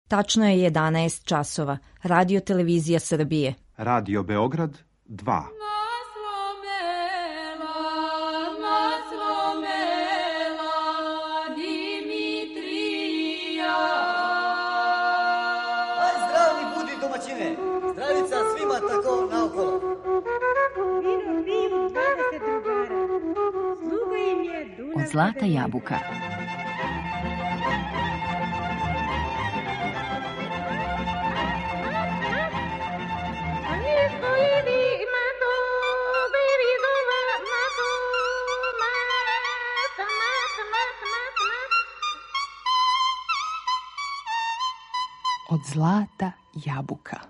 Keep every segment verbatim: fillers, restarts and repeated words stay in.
Tačno je jedanaest časova. Radio Televizija Srbije. Radio Beograd dva. Zdravica svima tako naokolo. Vino piju dvadeset drugara. Sluga im je Dunav. Od zlata jabuka. Od zlata jabuka.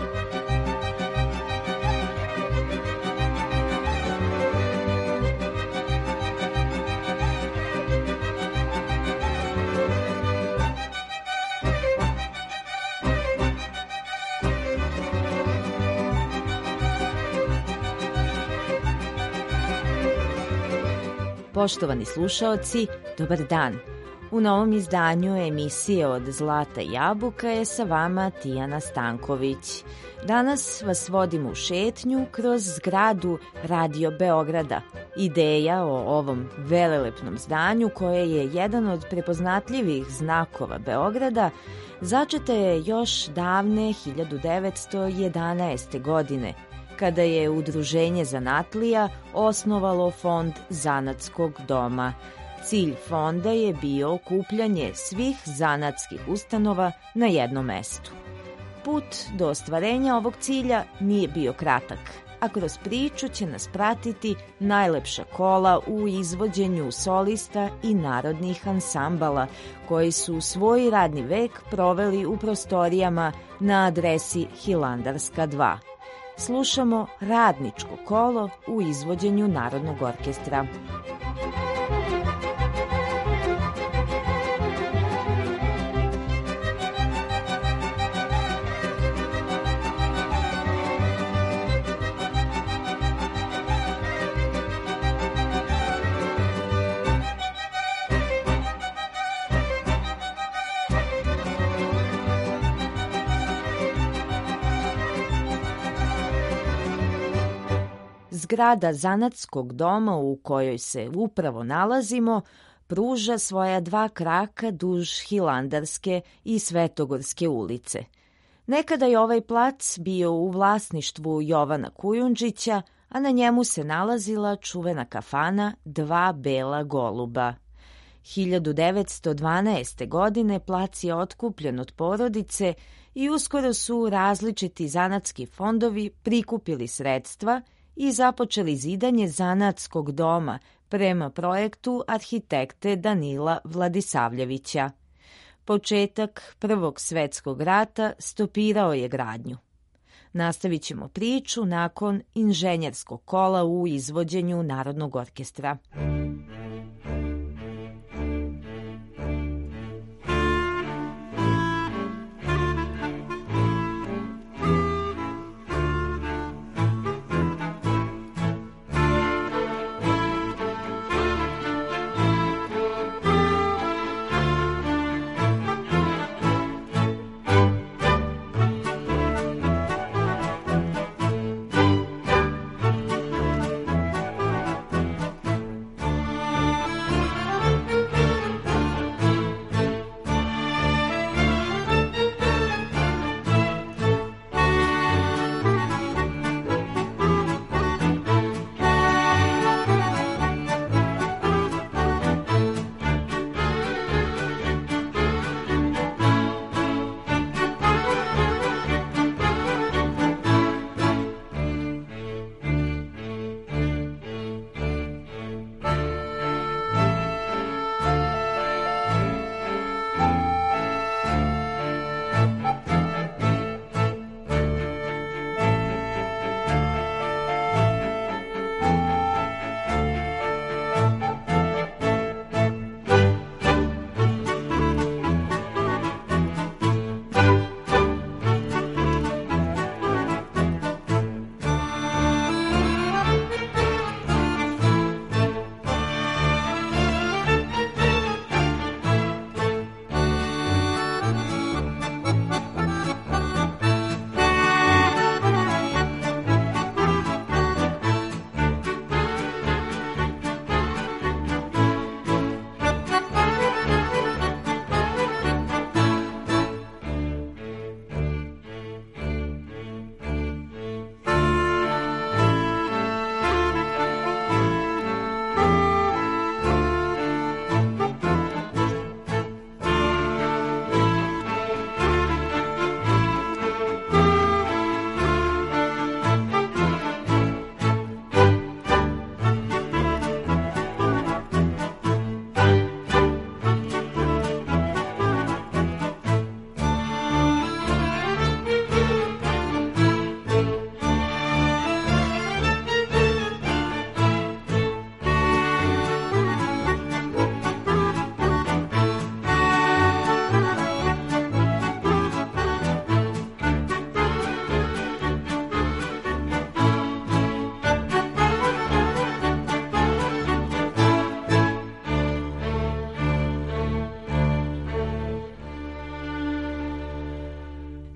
Poštovani slušaoci, dobar dan. U novom izdanju emisije Od zlata jabuka je sa vama Tijana Stanković. Danas vas vodim u šetnju kroz zgradu Radio Beograda. Ideja o ovom velelepnom zdanju, koje je jedan od prepoznatljivih znakova Beograda, začeta je još davne hiljadu devetsto jedanaeste. godine, kada je Udruženje zanatlija osnovalo Fond zanatskog doma. Cilj fonda je bio okupljanje svih zanatskih ustanova na jednom mestu. Put do ostvarenja ovog cilja nije bio kratak, a kroz priču će nas pratiti najlepša kola u izvođenju solista i narodnih ansambala, koji su svoj radni vek proveli u prostorijama na adresi Hilandarska dva. Slušamo Radničko kolo u izvođenju Narodnog orkestra. Zgrada zanatskog doma u kojoj se upravo nalazimo pruža svoja dva kraka duž Hilandarske i Svetogorske ulice. Nekada je ovaj plac bio u vlasništvu Jovana Kujundžića, a na njemu se nalazila čuvena kafana Dva bela goluba. hiljadu devetsto dvanaeste. godine plac je otkupljen od porodice i uskoro su različiti zanatski fondovi prikupili sredstva i započeli zidanje zanatskog doma prema projektu arhitekte Danila Vladisavljevića. Početak Prvog svetskog rata stopirao je gradnju. Nastavit ćemo priču nakon inženjerskog kola u izvođenju Narodnog orkestra.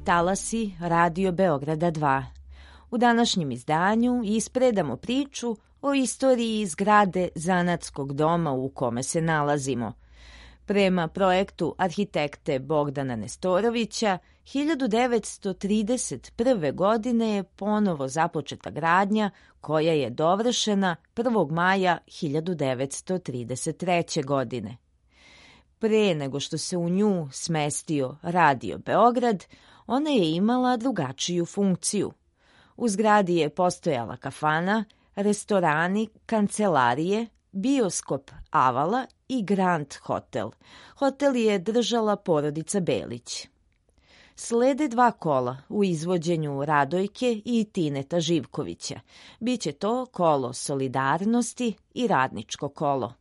talasi Radio Beograda dva. U današnjem izdanju ispredamo priču o istoriji zgrade zanatskog doma u kome se nalazimo. Prema projektu arhitekte Bogdana Nestorovića, hiljadu devetsto trideset prve. godine je ponovo započeta gradnja koja je dovršena prvog maja hiljadu devetsto trideset treće. godine. Pre nego što se u nju smestio Radio Beograd, ona je imala drugačiju funkciju. U zgradi je postojala kafana, restorani, kancelarije, bioskop Avala i Grand Hotel. Hotel je držala porodica Belić. Slede dva kola u izvođenju Radojke i Tineta Živkovića. Biće to kolo solidarnosti i radničko kolo.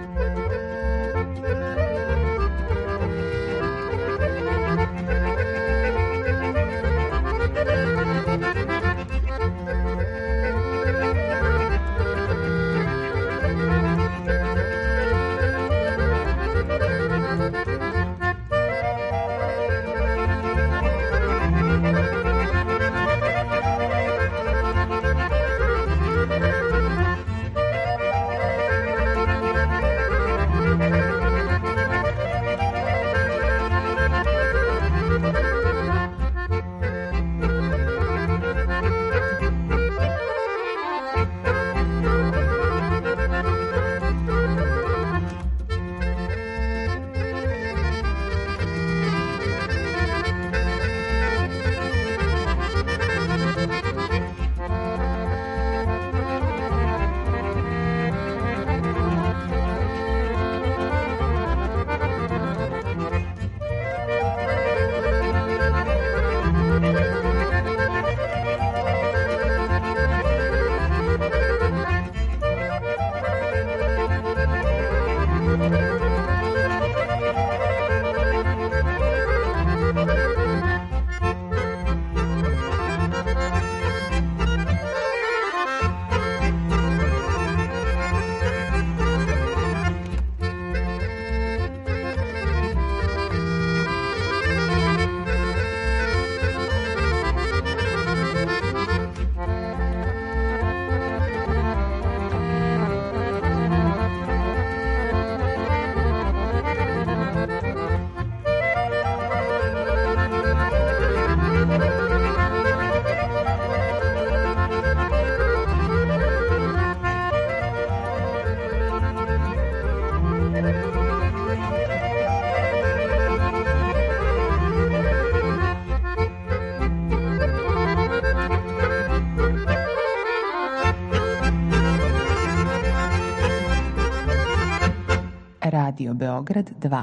Radio Beograd dva.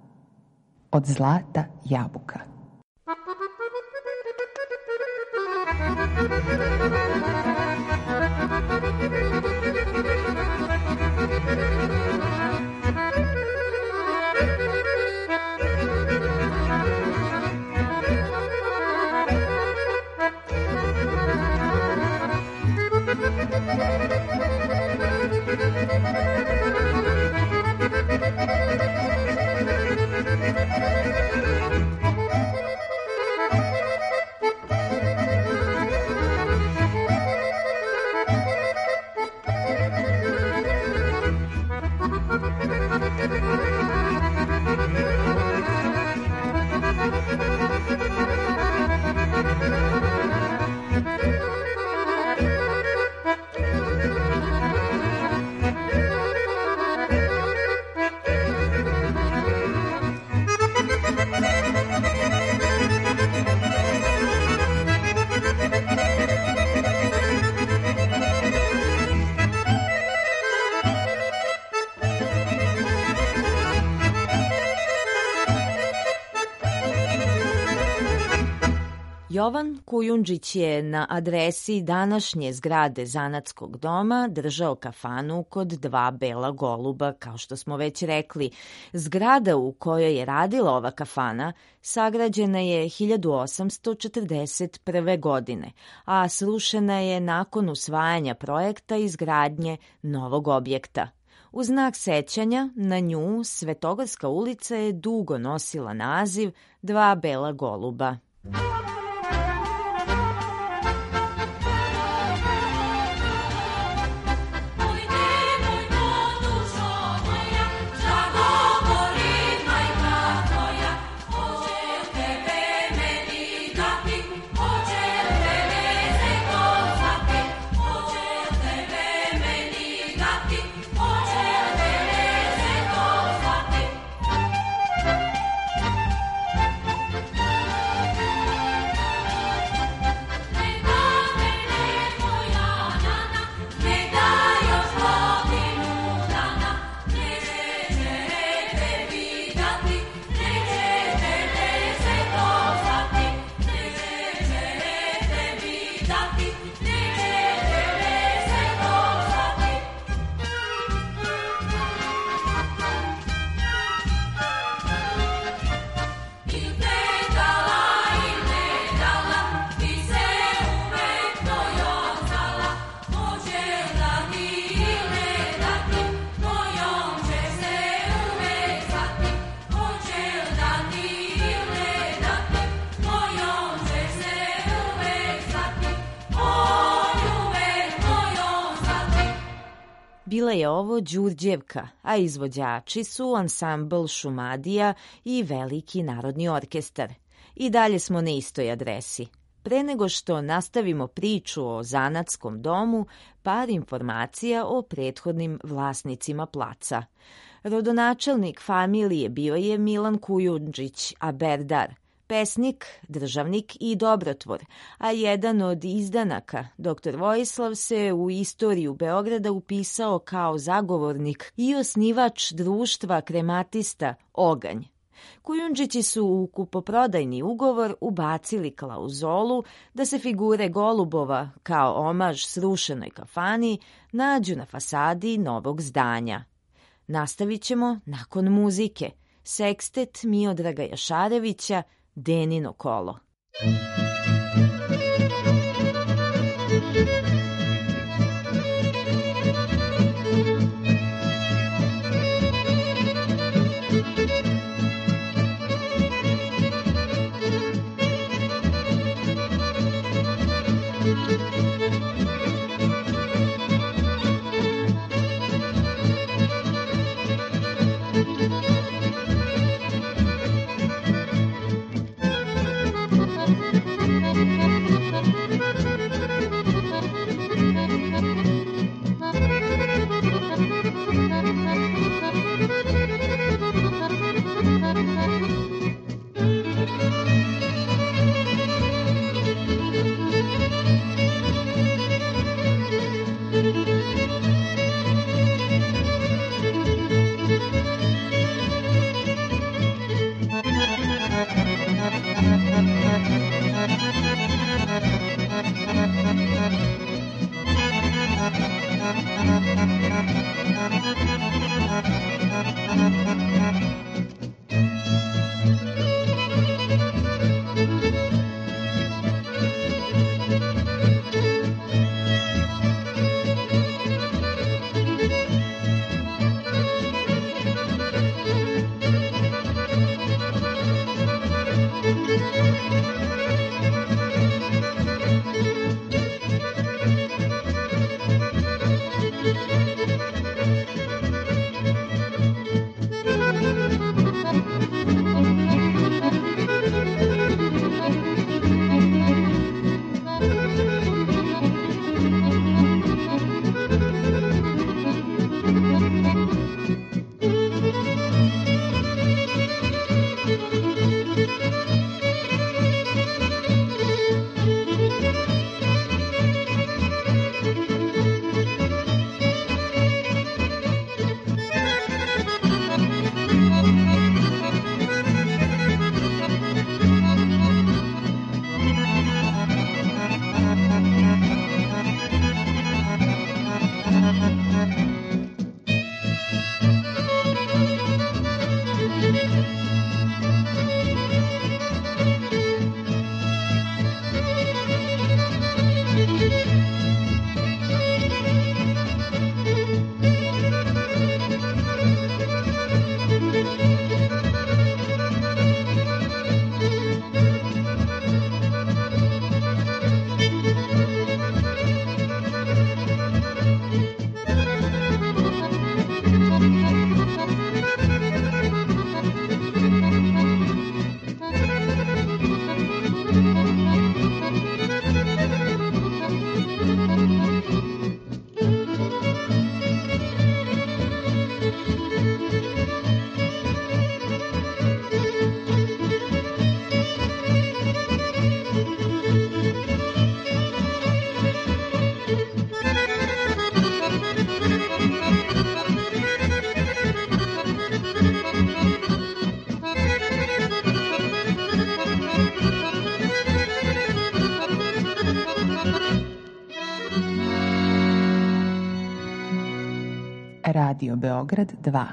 Od zlata jabuka. Jovan Kujundžić je na adresi današnje zgrade Zanatskog doma držao kafanu kod dva bela goluba, kao što smo već rekli. Zgrada u kojoj je radila ova kafana sagrađena je hiljadu osamsto četrdeset prve. godine, a srušena je nakon usvajanja projekta izgradnje novog objekta. U znak sećanja na nju Svetogorska ulica je dugo nosila naziv Dva bela goluba. Bila je ovo Đurđevka, a izvođači su ansambl Šumadija i Veliki narodni orkestar. I dalje smo na istoj adresi. Pre nego što nastavimo priču o zanatskom domu, par informacija o prethodnim vlasnicima placa. Rodonačelnik familije bio je Milan Kujundžić, a Berdar, pesnik, državnik i dobrotvor, a jedan od izdanaka, doktor Vojislav, se u istoriju Beograda upisao kao zagovornik i osnivač društva krematista Oganj. Kujundžići su u kupoprodajni ugovor ubacili klauzolu da se figure golubova, kao omaž srušenoj kafani, nađu na fasadi novog zdanja. Nastavit ćemo nakon muzike. Sekstet Miodraga Jašarevića, Denino kolo. Radio Beograd dva.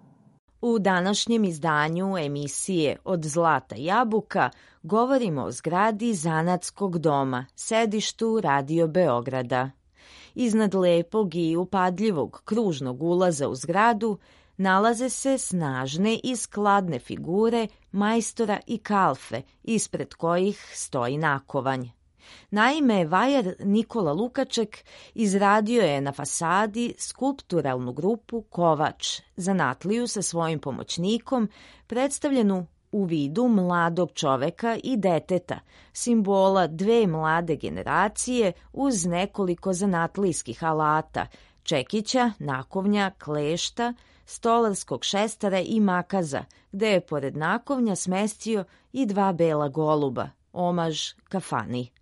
U današnjem izdanju emisije Od zlata jabuka govorimo o zgradi Zanatskog doma, sedištu Radio Beograda. Iznad lepog i upadljivog kružnog ulaza u zgradu nalaze se snažne i skladne figure majstora i kalfe, ispred kojih stoji nakovanj. Naime, vajar Nikola Lukaček izradio je na fasadi skulpturalnu grupu Kovač, zanatliju sa svojim pomoćnikom, predstavljenu u vidu mladog čoveka i deteta, simbola dve mlade generacije uz nekoliko zanatlijskih alata, čekića, nakovnja, klešta, stolarskog šestara i makaza, gde je pored nakovnja smestio i dva bela goluba, omaž kafani.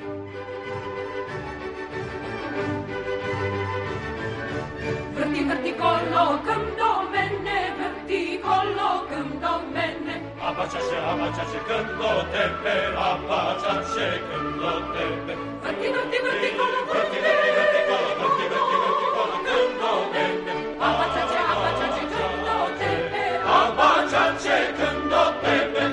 Vrti, vrti kolokam do mene, vrti kolokam do mene. Abačaše, abačaše kam do tebe, abačaše kam do tebe. Vrti, vrti, vrti kolokam do mene, vrti, vrti, vrti kolokam do mene. Abačaše, abačaše kam do tebe, abačaše kam do tebe.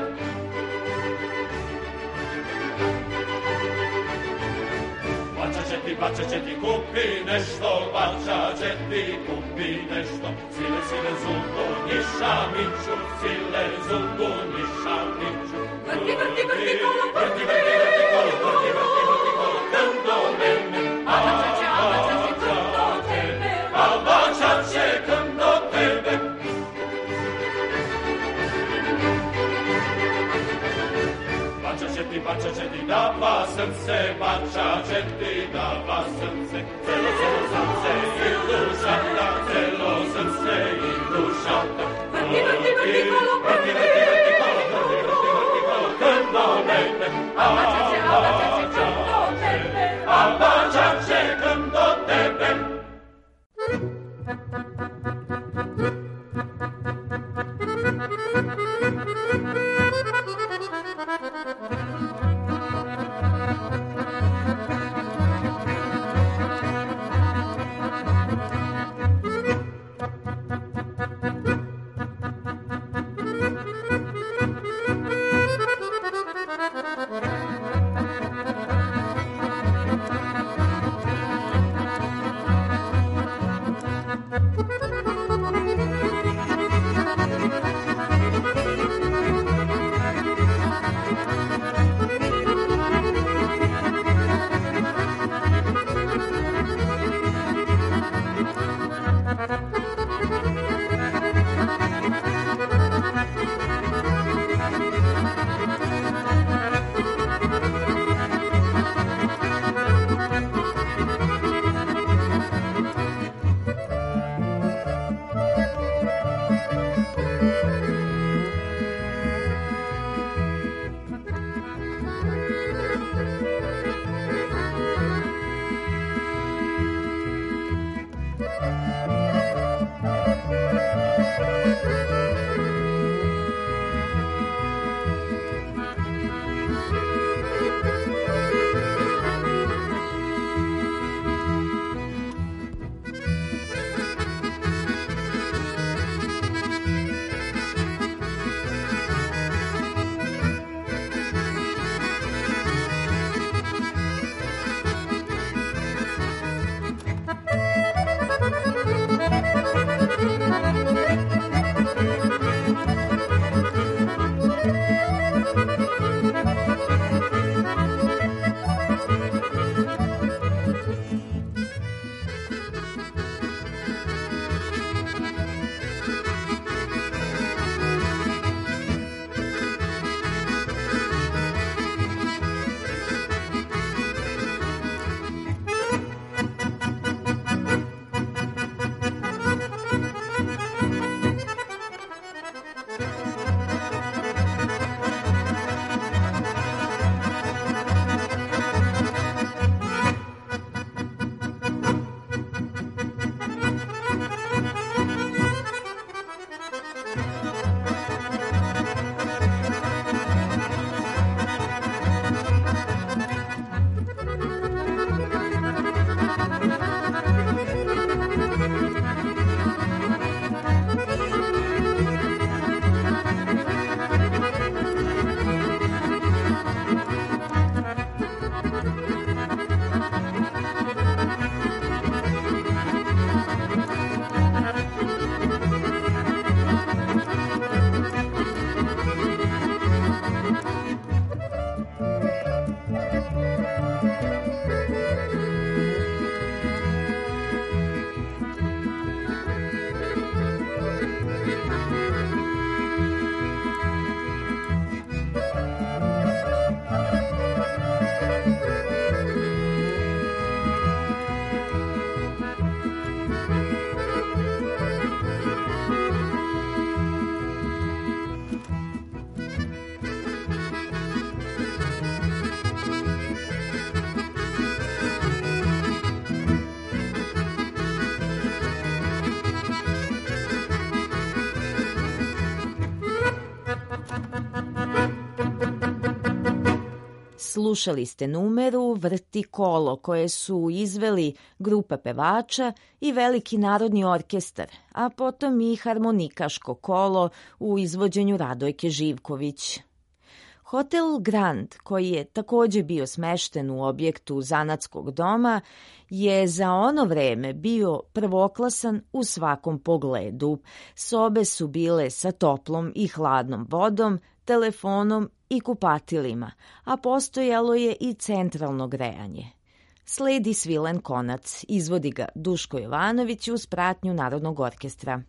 Bača će ti, bača će ti, kupi nešto, bača će ti, kupi nešto. Sile, sile, zungu, niša, miču, sile, zungu, niša, miču. Vrti, vrti, vrti, kolo, vrti, vrti, vrti, kolo, vrti, vrti, vrti, kolo, kam do mene. A bača će, a bača će, kam do tebe, a bača će, kam do tebe. Bača će ti, bača će ti, dava srce, bača će ti, dava srce, celo, celo srce i duša, da, celo srce i duša, da. Vrti, vrti, vrti, kolo, vrti, vrti, vrti, kolo, vrti, vrti, vrti, kolo, kam do mene, a bača će, a bača će, kam do tebe, a bača će, kam do tebe. Slušali ste numeru Vrti kolo koje su izveli grupa pevača i veliki narodni orkestar, a potom i harmonikaško kolo u izvođenju Radojke Živković. Hotel Grand, koji je takođe bio smešten u objektu zanatskog doma, je za ono vreme bio prvoklasan u svakom pogledu. Sobe su bile sa toplom i hladnom vodom, telefonom i kupatilima, a postojalo je i centralno grejanje. Sledi Svilen konac, izvodi ga Duško Jovanović uz pratnju Narodnog orkestra.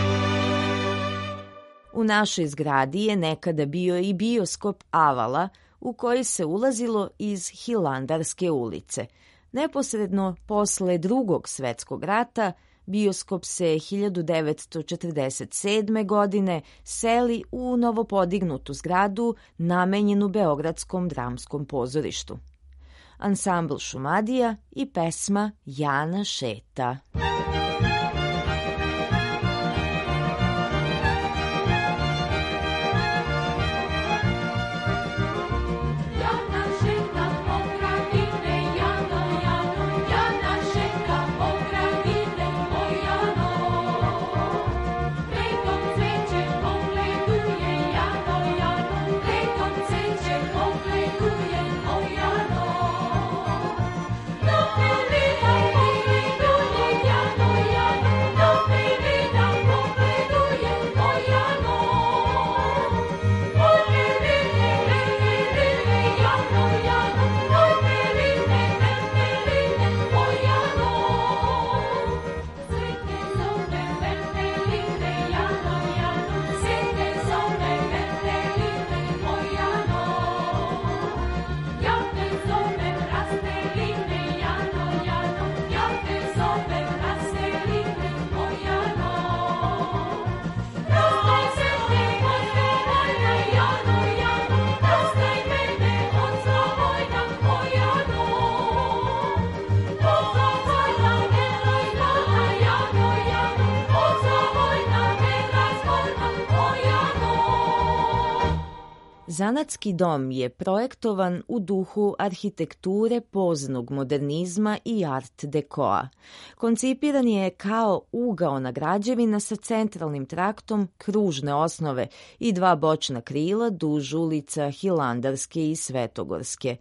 U našoj zgradi je nekada bio i bioskop Avala, u koji se ulazilo iz Hilandarske ulice. Neposredno posle Drugog svetskog rata bioskop se hiljadu devetsto četrdeset sedme. godine seli u novopodignutu zgradu namenjenu Beogradskom dramskom pozorištu. Ansambl Šumadija i pesma Jana šeta. Zanatski dom je projektovan u duhu arhitekture poznog modernizma i art dekoa. Koncipiran je kao ugaona građevina sa centralnim traktom kružne osnove i dva bočna krila duž ulica Hilandarske i Svetogorske.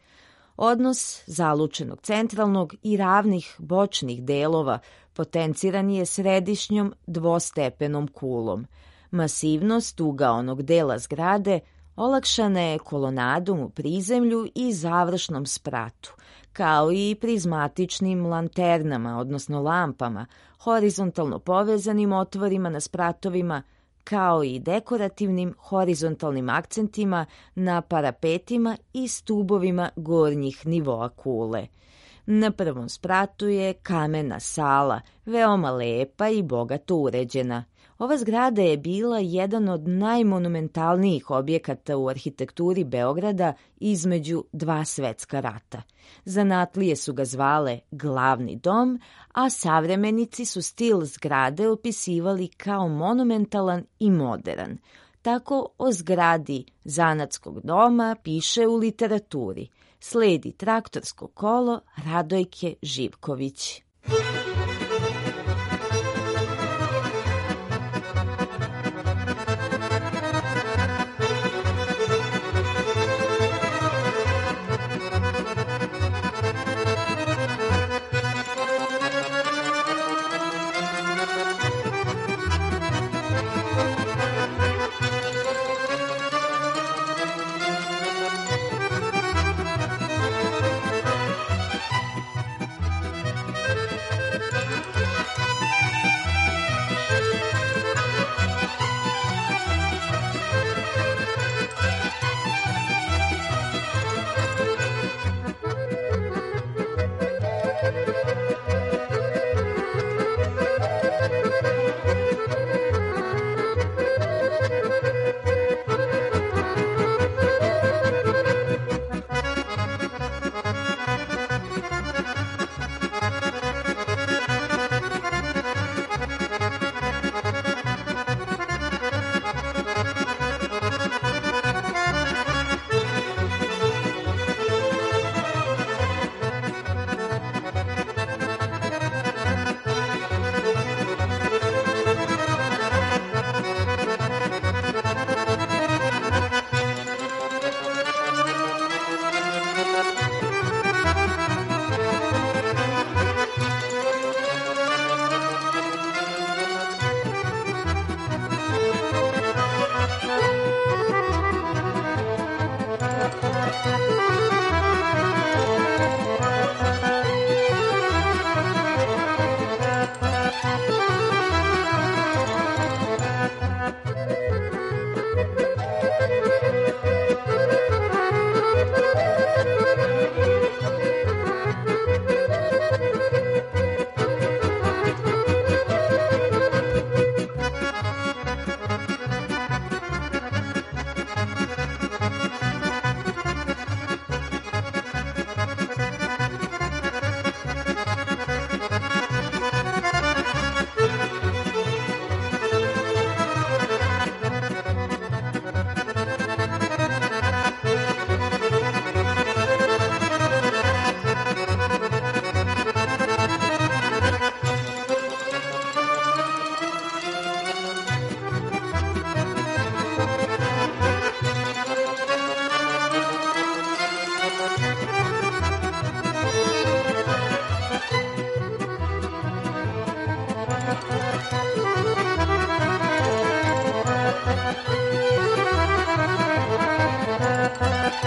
Odnos zalučenog centralnog i ravnih bočnih delova potenciran je središnjom dvostepenom kulom. Masivnost ugaonog dela zgrade olakšana je kolonadom u prizemlju i završnom spratu, kao i prizmatičnim lanternama, odnosno lampama, horizontalno povezanim otvorima na spratovima, kao i dekorativnim horizontalnim akcentima na parapetima i stubovima gornjih nivoa kule. Na prvom spratu je kamena sala, veoma lepa i bogato uređena. Ova zgrada je bila jedan od najmonumentalnijih objekata u arhitekturi Beograda između dva svetska rata. Zanatlije su ga zvale Glavni dom, a savremenici su stil zgrade opisivali kao monumentalan i modern. Tako o zgradi Zanatskog doma piše u literaturi. Sledi traktorsko kolo Radojke Živković.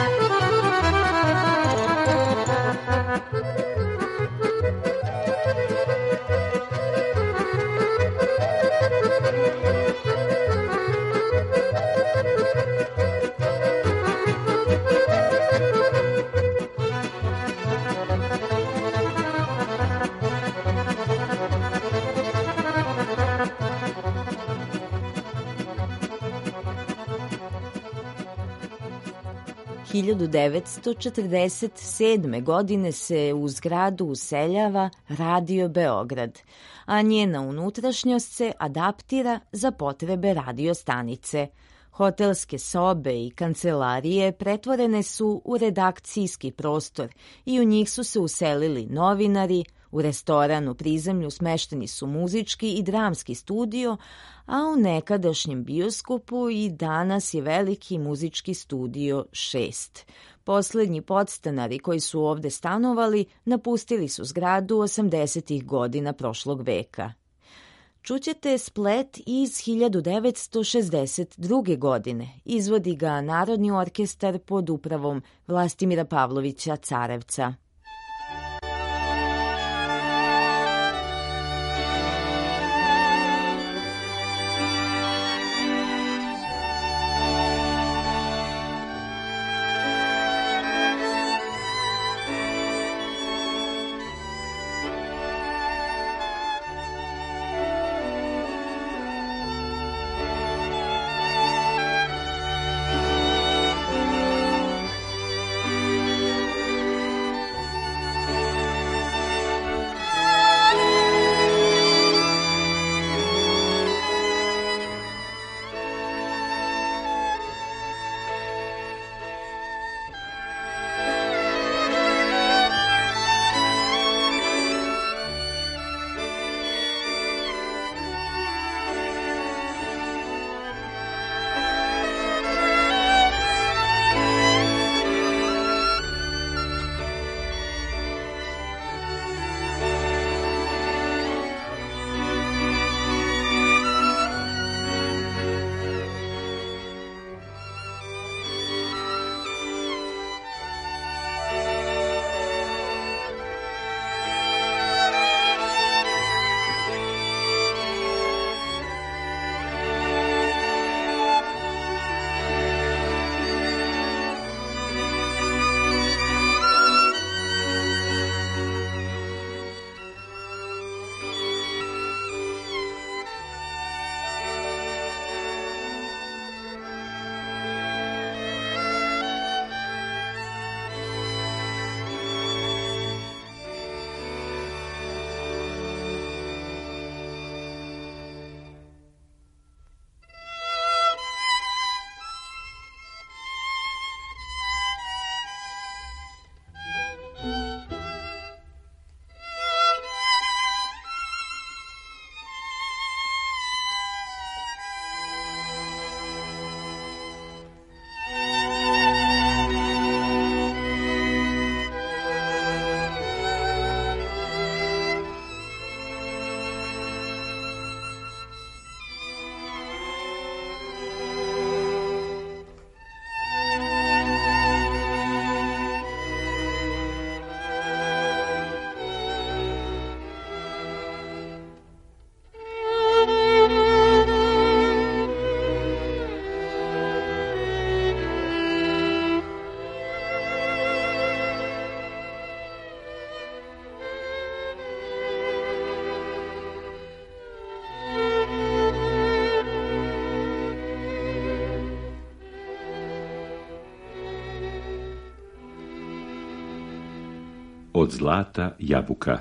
hiljadu devetsto četrdeset sedme. godine se u zgradu useljava Radio Beograd, a njena unutrašnjost se adaptira za potrebe radio stanice. Hotelske sobe i kancelarije pretvorene su u redakcijski prostor i u njih su se uselili novinari, u restoran u prizemlju smešteni su muzički i dramski studio, a u nekadašnjem bioskopu i danas je veliki muzički studio šest. Poslednji podstanari koji su ovde stanovali napustili su zgradu osamdesetih godina prošlog veka. Čućete splet iz hiljadu devetsto šezdeset druge. godine. Izvodi ga Narodni orkestar pod upravom Vlastimira Pavlovića Carevca. Od zlata jabuka.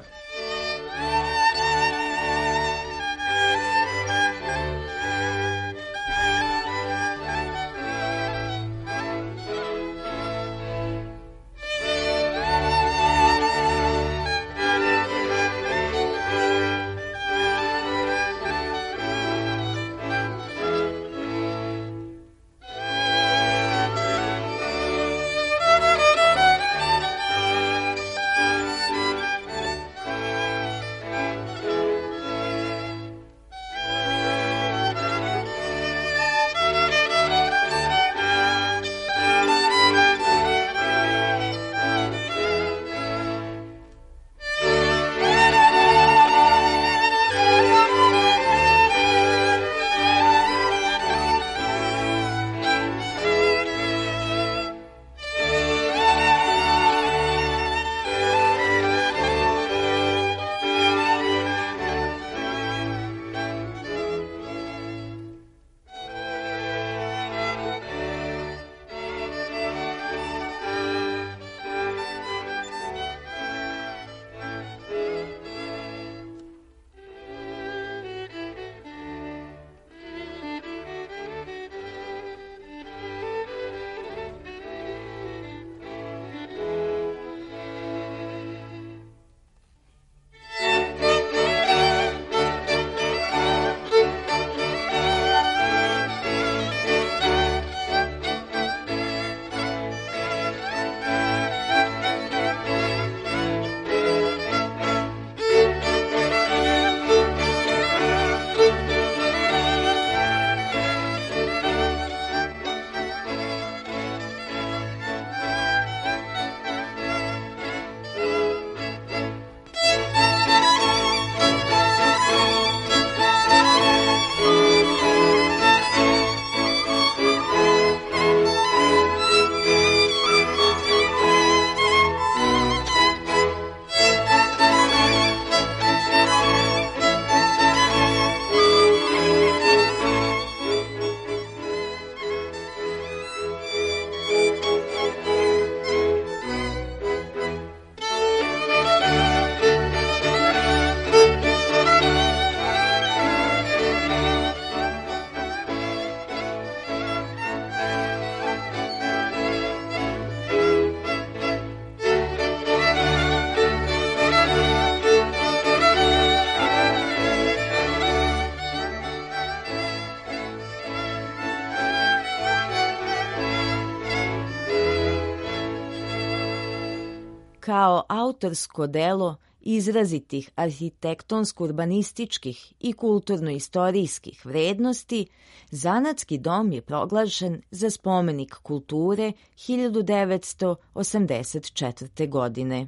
kao autorsko delo izrazitih arhitektonsko-urbanističkih i kulturno-istorijskih vrednosti, Zanatski dom je proglašen za spomenik kulture hiljadu devetsto osamdeset četvrte. godine.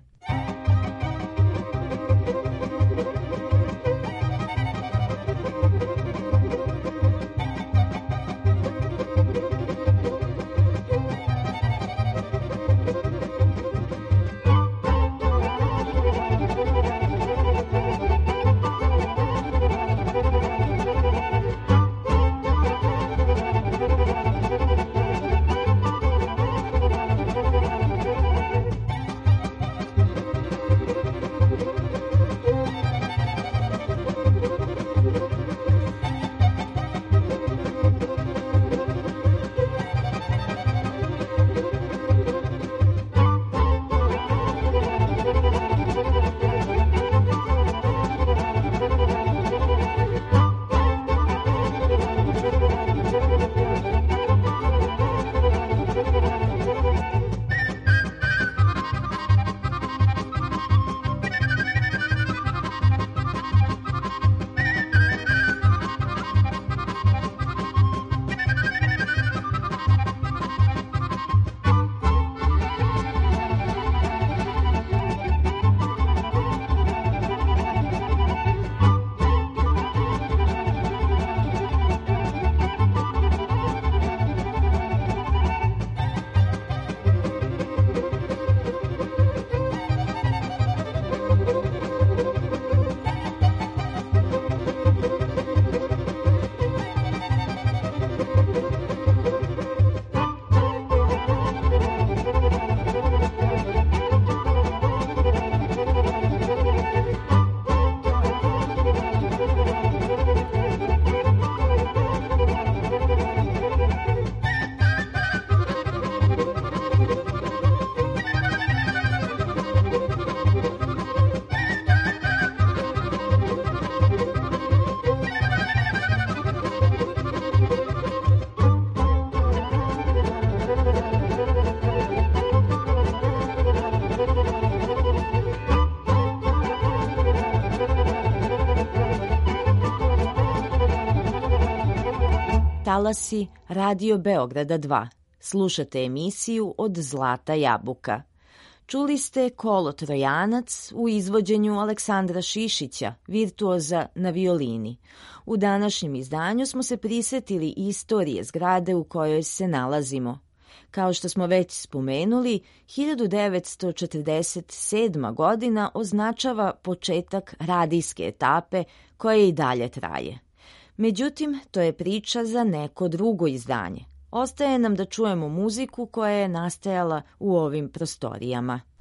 Talasi Radio Beograda dva. Slušate emisiju Od zlata jabuka. Čuli ste Kolo Trojanac u izvođenju Aleksandra Šišića, virtuoza na violini. U današnjem izdanju smo se prisetili istorije zgrade u kojoj se nalazimo. Kao što smo već spomenuli, hiljadu devetsto četrdeset sedma. godina označava početak radijske etape koja i dalje traje. Međutim, to je priča za neko drugo izdanje. Ostaje nam da čujemo muziku koja je nastajala u ovim prostorijama.